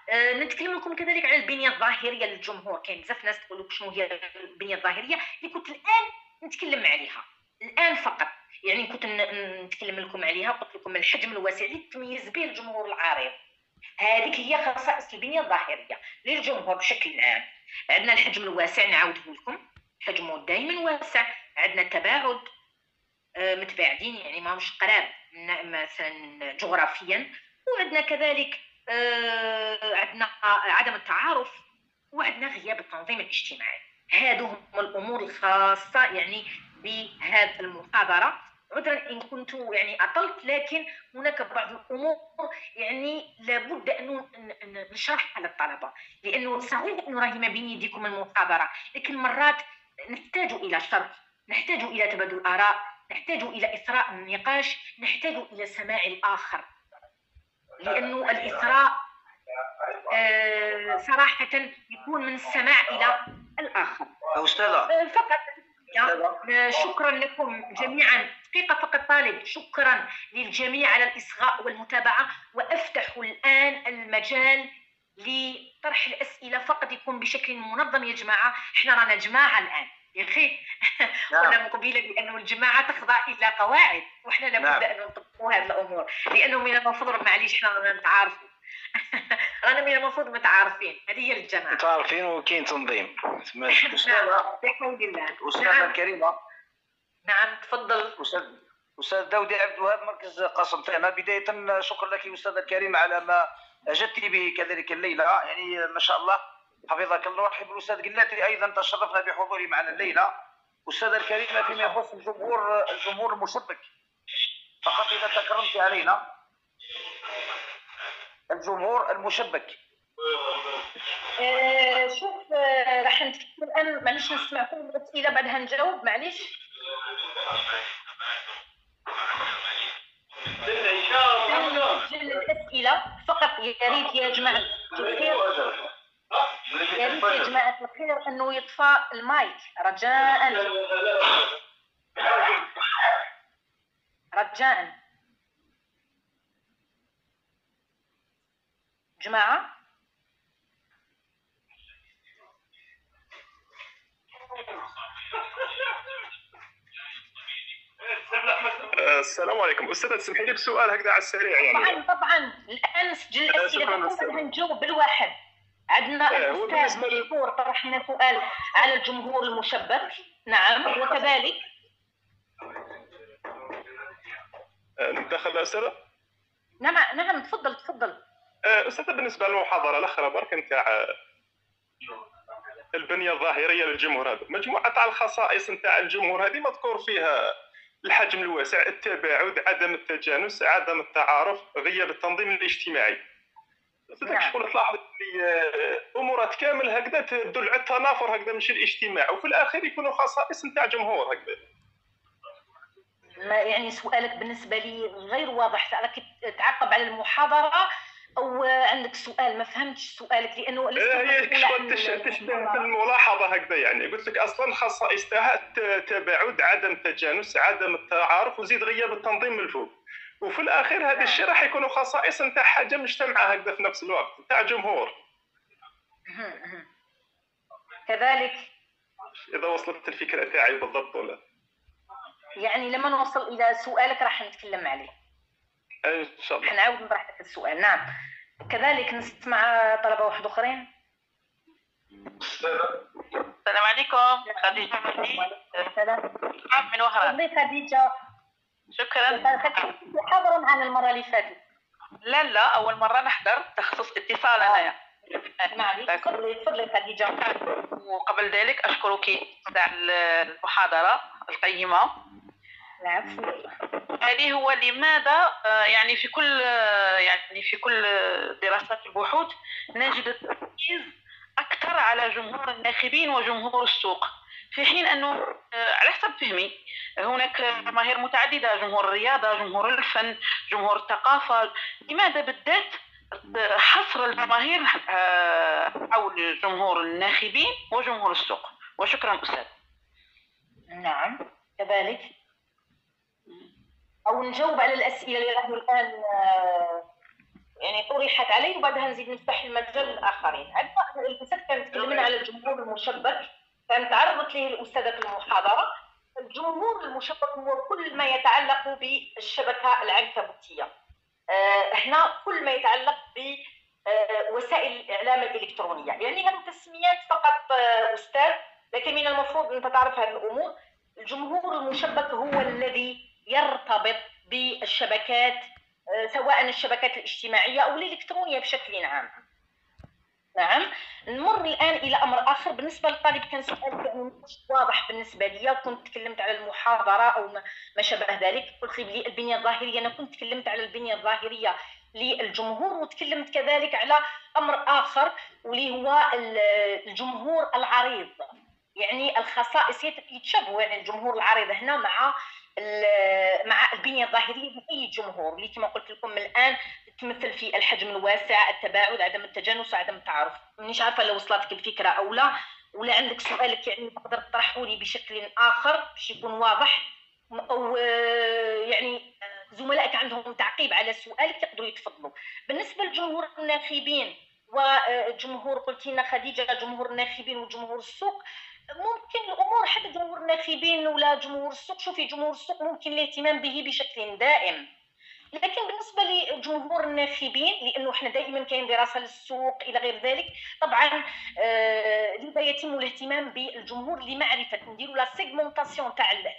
نتكلم لكم كذلك على البنيه الظاهريه للجمهور. كاين بزاف ناس تقول لك شنو هي البنيه الظاهريه اللي كنت الان نتكلم عليها الان فقط. يعني كنت نتكلم لكم عليها، قلت لكم الحجم الواسع اللي تميز به الجمهور العريض. هذه هي خصائص البنيه الظاهريه للجمهور بشكل عام. عندنا الحجم الواسع، نعاوده لكم، حجمه دائما واسع. عندنا التباعد، متباعدين يعني ماهمش قراب مثلا جغرافيا. وعندنا كذلك عندنا عدم التعارف، وعندنا غياب التنظيم الاجتماعي. هذو هم الامور الخاصه يعني بهذه المحاضره. عذرا ان كنت يعني اطلت، لكن هناك بعض الامور يعني لابد ان نشرحها للطلبه، لانه صحيح انه راهي ما بين يديكم المحاضره، لكن مرات نحتاج الى شرح، نحتاج الى تبادل اراء، نحتاج الى اثراء النقاش، نحتاج الى سماع الاخر. لانه الاثراء صراحه يكون من السماع الى الاخر. أستاذة فقط شكرا لكم جميعا. دقيقه فقط طالب. شكرا للجميع على الاصغاء والمتابعه، وافتح الان المجال لطرح الاسئله. فقط يكون بشكل منظم يا جماعه، احنا رانا جماعه الان يا اخي. قلنا من قبيله بانه الجماعه تخضع الى قواعد، واحنا لابد ان نطبقوا هذه الامور، لانه من المفروض معليش احنا رانا نتعارفوا. رانا من المفروض متعارفين. هذه هي الجماعه، متعارفين وكاين تنظيم. بحول الله. أستاذة الكريمة. نعم تفضل. أستاذ داودي عبد الوهاب، مركز قاسم تانا. بداية شكرا لك أستاذة الكريمة على ما أجدت به كذلك الليلة، يعني ما شاء الله حفظك الله. أرحب بالأستاذ قلاتي أيضا، تشرفنا بحضوري معنا الليلة. أستاذة الكريمة، فيما يخص الجمهور المشبك، فقط إذا تكرمت علينا. الجمهور المشبك، شوف، راح نتكلم الان، معليش نسمعكم الاسئله بعدها نجاوب. معليش نسجل الاسئله فقط. يا ريت يا جماعه الخير، يا ريت يا جماعه الخير انه يطفى المايك رجاء رجاء. جماعه السلام عليكم استاذ، تسمحي لي بسؤال هكذا على السريع يعني. طبعا الان نسجل الاسئله فقط، نجاوب بالواحد. عندنا الاستاذ مشكور طرح لنا سؤال على الجمهور المشبك. نعم، وكذلك ندخل استاذ. نعم تفضل. استاذ، بالنسبه للمحاضره الاخرى برك نتاع البنيه الظاهريه للجمهور، هذا مجموعه تاع الخصائص نتاع الجمهور هذه مذكور فيها الحجم الواسع، التباعد، عدم التجانس، عدم التعارف، غياب التنظيم الاجتماعي. شكون تلاحظ لي امورات كامل هكذا تدل على التنافر هكذا ماشي الاجتماع، وفي الاخير يكونوا خصائص نتاع جمهور هكذا. ما يعني سؤالك بالنسبه لي غير واضح، راك تعقب على المحاضره او عندك سؤال؟ ما فهمتش سؤالك، لانه تشبه في الملاحظه هكذا. يعني قلت لك اصلا خصائص تاعها تباعد، عدم تجانس، عدم التعارف، وزيد غياب التنظيم من الفوق. وفي الاخير هذا الشيء راح يكونوا خصائص نتاع حاجه مجتمعه هكذا في نفس الوقت نتاع جمهور. كذلك اذا وصلت الفكره تاعي بالضبط ولا؟ يعني لما نوصل الى سؤالك راح نتكلم عليه ان شاء الله. حنعاود نطرح لك السؤال. نعم، كذلك نسمع طلبه واحد اخرين. السلام عليكم. خديجه من وهران. خديجه شكرا. حاضره معنا المره اللي فاتت؟ لا اول مره نحضر، تخصص اتصال انايا. تفضلي خديجه. وقبل ذلك اشكرك على المحاضره القيمه. العفو. هذه هو لماذا يعني في كل دراسات البحوث نجد التركيز اكثر على جمهور الناخبين وجمهور السوق، في حين انه على حسب فهمي هناك جماهير متعدده، جمهور الرياضه، جمهور الفن، جمهور الثقافه. لماذا بالذات حصر الجماهير حول جمهور الناخبين وجمهور السوق؟ وشكرا استاذ. نعم كذلك، او نجاوب على الاسئله اللي راهو الان يعني طرحت علي وبعدها نزيد نفتح المجال للاخرين. عندنا الاستاذ كانت تكلمنا على الجمهور المشبك، كانت تعرضت له الاستاذه في المحاضره. الجمهور المشبك هو كل ما يتعلق بالشبكه العنكبوتيه. هنا كل ما يتعلق بوسائل الاعلام الالكترونيه، يعني هذه تسميات فقط استاذ، لكن من المفروض ان تعرف هذه الامور. الجمهور المشبك هو الذي يرتبط بالشبكات، سواء الشبكات الاجتماعيه او الالكترونيه بشكل عام. نعم. نمر الان الى امر اخر. بالنسبه للطالب كان سؤال يعني مش واضح بالنسبه لي، كنت تكلمت على المحاضره او ما شابه ذلك، قلت لي البنيه الظاهريه. انا كنت تكلمت على البنيه الظاهريه للجمهور، وتكلمت كذلك على امر اخر واللي هو الجمهور العريض، يعني الخصائص يتشابهوا، يعني الجمهور العريض هنا مع البنيه الظاهريه لاي جمهور اللي كما قلت لكم الان تمثل في الحجم الواسع، التباعد، عدم التجانس، عدم التعارف. مانيش عارفه لو وصلتك الفكره او لا، ولا عندك سؤالك يعني تقدر تطرحه لي بشكل اخر باش يكون واضح، او يعني زملائك عندهم تعقيب على سؤالك يقدروا يتفضلوا. بالنسبه لجمهور الناخبين وجمهور، قلت لنا خديجه جمهور الناخبين وجمهور السوق، ممكن الامور حتى جمهور الناخبين ولا جمهور السوق، شوفي جمهور السوق ممكن الاهتمام به بشكل دائم، لكن بالنسبه لجمهور الناخبين لانه احنا دائما كاين دراسه للسوق الى غير ذلك، طبعا لذا يتم الاهتمام بالجمهور لمعرفه نديروا لا سيغمونطاسيون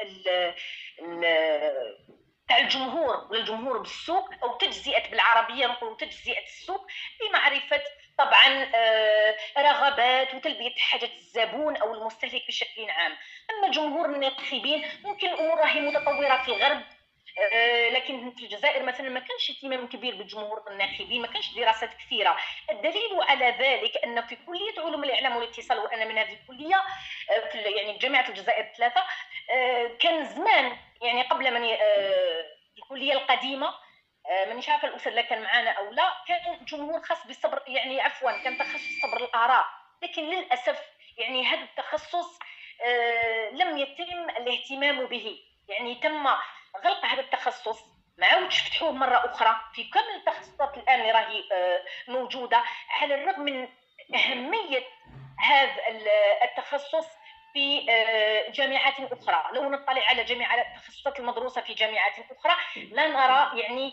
تاع الجمهور والجمهور بالسوق، او تجزئه بالعربيه نقولوا تجزئه السوق لمعرفه طبعا رغبات وتلبيه حاجه الزبون او المستهلك بشكل عام. اما جمهور الناخبين ممكن الامور راهي متطوره في الغرب، لكن في الجزائر مثلا ما كانش اهتمام كبير بالجمهور الناخبين، ما كانش دراسات كثيره. الدليل على ذلك ان في كليه علوم الاعلام والاتصال، وانا من هذه الكليه في يعني جامعه الجزائر الثلاثه، كان زمان يعني قبل من الكليه القديمه، مانيش عارفه الاستاذ لا كان معنا او لا، كان جمهور خاص بالصبر، يعني عفوا كان تخصص صبر الاراء، لكن للاسف يعني هذا التخصص لم يتم الاهتمام به، يعني تم غلق هذا التخصص، ما عاودش فتحوه مره اخرى في كامل التخصصات الان اللي راهي موجوده، على الرغم من اهميه هذا التخصص في جامعات اخرى. لو نطلع على جميع التخصصات المدروسه في جامعات اخرى لا نرى يعني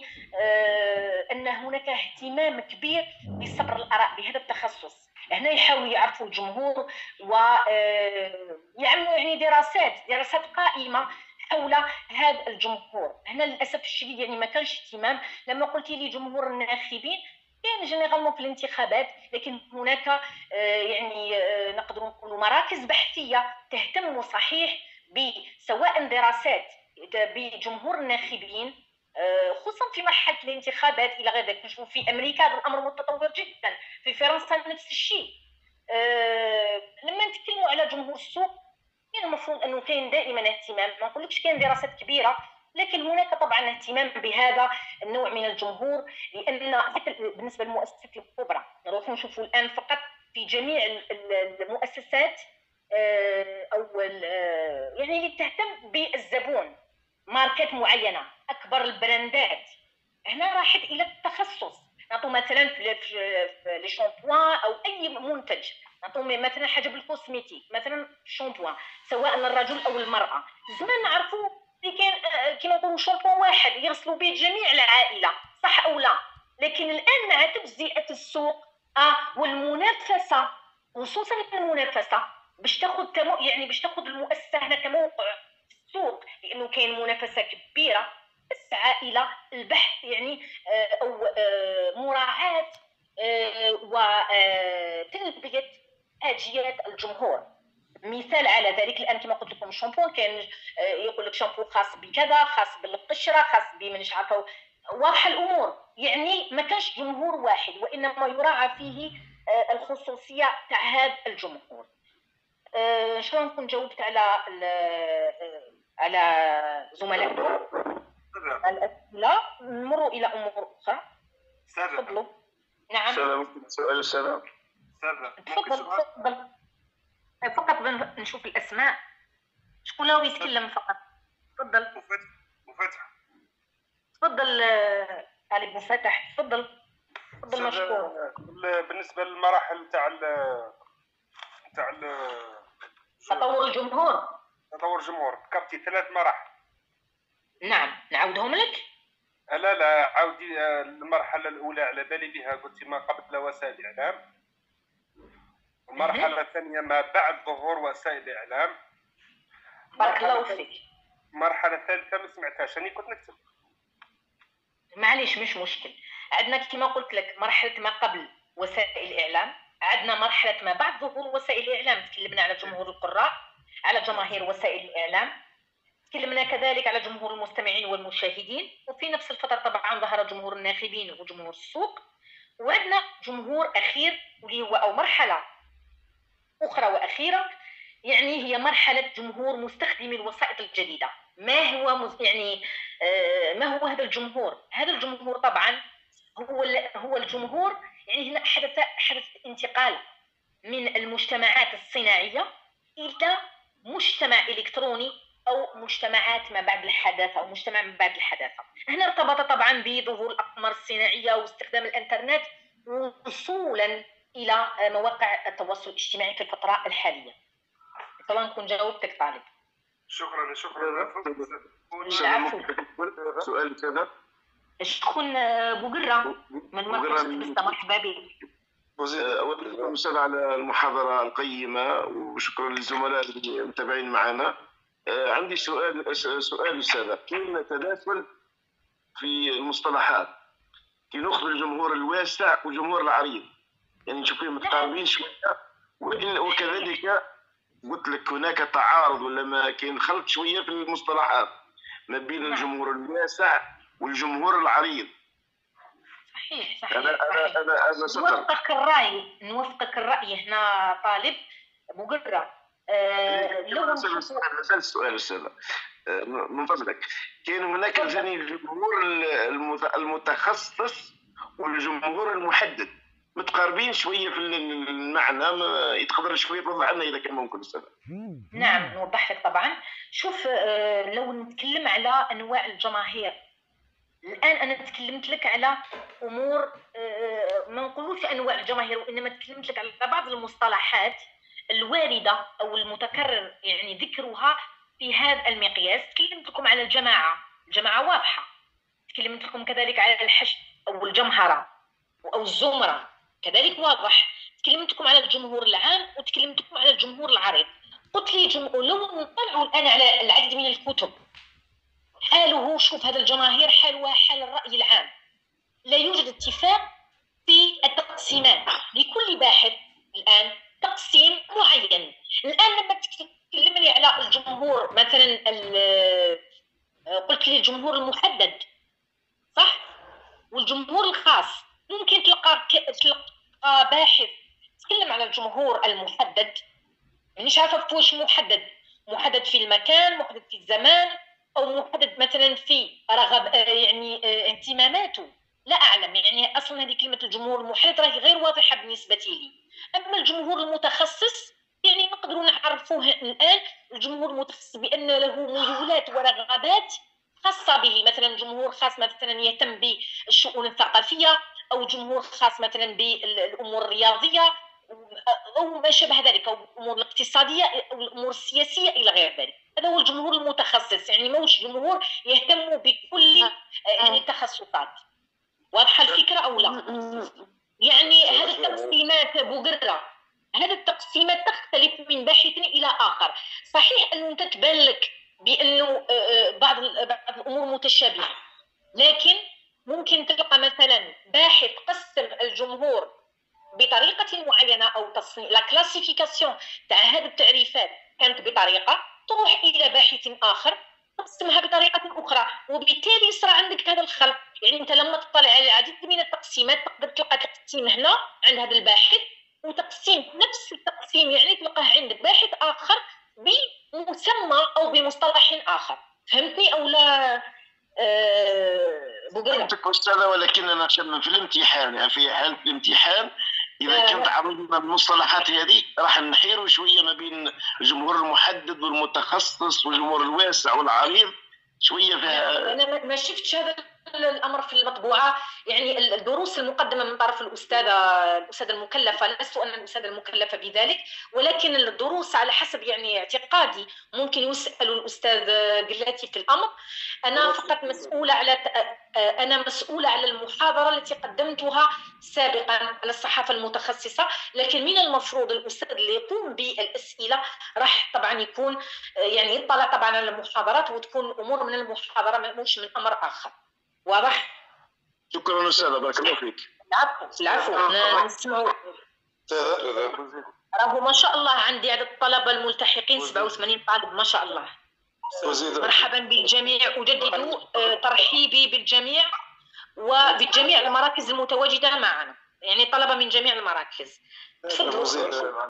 ان هناك اهتمام كبير بصبر الاراء بهذا التخصص. هنا يحاولوا يعرفوا الجمهور ويعملوا يعني دراسات قائمه حول هذا الجمهور. هنا للاسف الشديد يعني ما كانش اهتمام. لما قلت لي جمهور الناخبين كان جينيرالمون في الانتخابات، لكن هناك يعني نقدروا نقولوا مراكز بحثيه تهتم صحيح بسواء دراسات بجمهور الناخبين، خصوصا في مرحله الانتخابات الى غير ذلك. نشوف في امريكا هذا الامر متطور جدا، في فرنسا نفس الشيء. لما نتكلموا على جمهور السوق يعني المفروض انه كاين دائما اهتمام، ما نقولكش كاين دراسات كبيره، لكن هناك طبعا اهتمام بهذا النوع من الجمهور، لان بالنسبه للمؤسسات الكبرى نروح نشوفوا الان فقط في جميع المؤسسات او يعني اللي تهتم بالزبون، ماركات معينه، اكبر البراندات، هنا راحت الى التخصص. نعطوا مثلا في لي شامبوان او اي منتج، نعطوا مثلا حاجه بالكوسميتيك، مثلا شامبوان سواء للرجل او المراه، زمان نعرفوا اللي كاين كيما نقولوا شامبوان واحد يغسلوا به جميع العائله، صح او لا؟ لكن الان مع تجزئه السوق والمنافسه، خصوصا المنافسه باش تاخذ يعني باش تاخذ المؤسسه هنا كموقع في السوق، لانه كاين منافسه كبيره، تسعى الى البحث يعني او مراعاه وتلبيه حاجيات الجمهور. مثال على ذلك الان كما قلت لكم الشامبو كان يقول لك شامبو خاص بكذا، خاص بالقشره، خاص بمانيش عارفه، واضحه الامور، يعني ما كانش جمهور واحد، وانما يراعى فيه الخصوصيه تاع هذا الجمهور. شلون نكون جاوبت على زملائكم الاسئله؟ نمروا الى امور اخرى. تفضلوا. نعم. ممكن سؤال السلام. تفضل. فقط نشوف الاسماء، شكون راهو يتكلم فقط. تفضل. مفتح. تفضل طالب مفتح، تفضل. تفضل مشكور. بالنسبه للمراحل تاع تطور الجمهور ذكرتي 3 مراحل. نعم نعاودهم لك. لا عاودي. المرحله الاولى على بالي بها، قلتي ما قبل وسائل الاعلام. المرحله الثانيه ما بعد ظهور وسائل الاعلام. بارك الله فيك. المرحله الثالثه ما سمعتهاش، انا كنت نكتب. معليش مش مشكل. عندنا كما قلت لك مرحله ما قبل وسائل الاعلام، عندنا مرحله ما بعد ظهور وسائل الاعلام، تكلمنا على جمهور القراء، على جماهير وسائل الاعلام، تكلمنا كذلك على جمهور المستمعين والمشاهدين، وفي نفس الفتره طبعا ظهر جمهور الناخبين وجمهور السوق، وعندنا جمهور اخير واللي هو او مرحله اخرى واخيره، يعني هي مرحله جمهور مستخدمي الوسائط الجديده. ما هو هذا الجمهور؟ هذا الجمهور طبعا هو الجمهور، يعني هنا حدث انتقال من المجتمعات الصناعيه الى مجتمع الكتروني او مجتمعات ما بعد الحداثه او مجتمع ما بعد الحداثه. هنا ارتبط طبعا بظهور الاقمار الصناعيه واستخدام الانترنت وصولا الى مواقع التواصل الاجتماعي في الفتره الحاليه. طبعا نكون جاوبتك طالب. شكرا. سؤال كذا. شكون بوقرة من مركز بستا؟ مرحبا بك. أولا أستاذ على المحاضرة القيمة، وشكرا للزملاء اللي متابعين معنا. عندي سؤال أستاذ، كاين تداخل في المصطلحات كي ناخذ الجمهور الواسع والجمهور العريض، يعني نشوفهم متقاربين شوية، وكذلك قلت لك هناك تعارض ولا ما كاين خلط شوية في المصطلحات ما بين الجمهور الواسع والجمهور العريض. صحيح. أنا نوافقك الرأي هنا طالب بوقرة. مثال السؤال أستاذ من فضلك، كاين هناك ثاني الجمهور المتخصص والجمهور المحدد متقاربين شويه في المعنى، يتقدر شويه توضح لنا اذا كان ممكن استاذ؟ نعم نوضح لك طبعا. شوف، لو نتكلم على انواع الجماهير، الان انا تكلمت لك على امور، ما نقولوش انواع الجماهير، وانما تكلمت لك على بعض المصطلحات الوارده او المتكرر يعني ذكرها في هذا المقياس. تكلمت لكم على الجماعه واضحه، تكلمت لكم كذلك على الحشد او الجمهره او الزمره كذلك واضح، تكلمت لكم على الجمهور العام وتكلمت لكم على الجمهور العريض. قلت لي لو نطلعوا الان على العديد من الكتب، حاله شوف هذا الجماهير حالها حال الرأي العام، لا يوجد اتفاق في التقسيمات، لكل باحث الآن تقسيم معين. الآن لما تكلمني على الجمهور مثلا، قلت لي الجمهور المحدد صح والجمهور الخاص، ممكن تلقى باحث تكلم على الجمهور المحدد، مانيش عارفه واش محدد في المكان، محدد في الزمان، او محدد مثلا في رغب يعني اهتماماته، لا اعلم. يعني اصلا هذه كلمه الجمهور المحدد راهي غير واضحه بالنسبه لي. اما الجمهور المتخصص يعني نقدروا نعرفوه الان الجمهور المتخصص بان له ميولات ورغبات خاصه به، مثلا جمهور خاص مثلا يهتم بالشؤون الثقافيه، او جمهور خاص مثلا بالامور الرياضيه او ما شابه ذلك، او الامور الاقتصاديه او الامور السياسيه الى غير ذلك. هذا هو الجمهور المتخصص، يعني ماهوش جمهور يهتم بكل يعني التخصصات. واضحه الفكره او لا؟ يعني هذه التقسيمات بوقرة، هذه التقسيمات تختلف من باحث الى اخر. صحيح ان انت تبان لك بانه بعض الامور متشابهه، لكن ممكن تلقى مثلا باحث قسم الجمهور بطريقه معينه، او تصنيف لا كلاسيفيكاسيون تاع هذه التعريفات كانت بطريقه، تروح الى باحث اخر تقسمها بطريقه اخرى، وبالتالي يصير عندك هذا الخلط. يعني انت لما تطلع على العديد من التقسيمات تقدر تلقى تقسيم هنا عند هذا الباحث، وتقسيم نفس التقسيم يعني تلقاه عند باحث اخر بمسمى او بمصطلح اخر. فهمتني او لا؟ فهمتك استاذه، ولكن انا شاب في الامتحان، يعني في حاله الامتحان اذا كنت عرضنا المصطلحات هذه راح نحيروا شويه ما بين الجمهور المحدد والمتخصص والجمهور الواسع والعريض شويه فيها. انا ما شفتش هذا الامر في المطبوعه، يعني الدروس المقدمه من طرف الاستاذه المكلفه، لست انا الاستاذه المكلفه بذلك، ولكن الدروس على حسب يعني اعتقادي ممكن يسال الاستاذ قلاتي في الامر. انا فقط مسؤوله على المحاضره التي قدمتها سابقا على الصحافه المتخصصه، لكن من المفروض الاستاذ اللي يقوم بالاسئله راح طبعا يكون يعني يطلع طبعا على المحاضرات، وتكون الامور من المحاضره مش من امر اخر. واضح؟ شكرا استاذه، بارك الله فيك. العفو. نسمعوا. راهو ما شاء الله عندي عدد الطلبه الملتحقين 87 طالب ما شاء الله. مرحبا بالجميع، اجدد ترحيبي بالجميع وبجميع المراكز المتواجده معنا، يعني طلبه من جميع المراكز. تفضلوا.